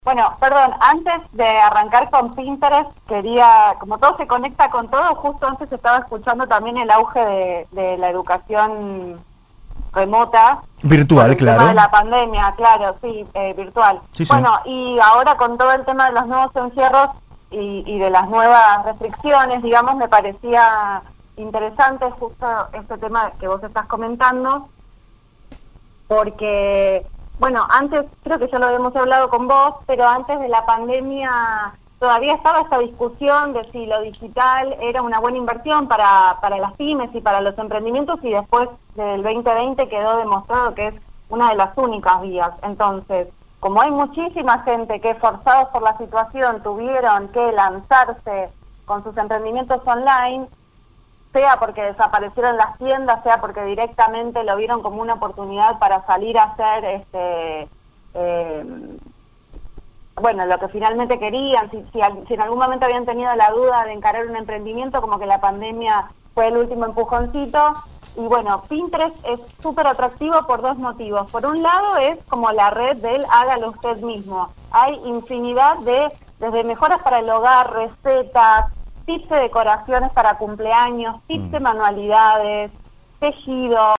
Bueno, perdón, antes de arrancar con Pinterest, quería, como todo se conecta con todo, justo antes estaba escuchando también el auge de la educación remota. Por Virtual, el tema de claro. la pandemia, claro, sí, virtual. Sí, sí. Bueno, y ahora con todo el tema de los nuevos encierros y de las nuevas restricciones, digamos, me parecía interesante justo este tema que vos estás comentando, porque, bueno, antes, creo que ya lo habíamos hablado con vos, pero antes de la pandemia todavía estaba esta discusión de si lo digital era una buena inversión para las pymes y para los emprendimientos, y después del 2020 quedó demostrado que es una de las únicas vías. Entonces, como hay muchísima gente que, forzados por la situación, tuvieron que lanzarse con sus emprendimientos online, sea porque desaparecieron las tiendas, sea porque directamente lo vieron como una oportunidad para salir a hacer bueno, lo que finalmente querían, si en algún momento habían tenido la duda de encarar un emprendimiento, como que la pandemia fue el último empujoncito. Y bueno, Pinterest es súper atractivo por dos motivos. Por un lado es como la red del hágalo usted mismo. Hay infinidad desde mejoras para el hogar, recetas, tips de decoraciones para cumpleaños, tips de manualidades, tejido.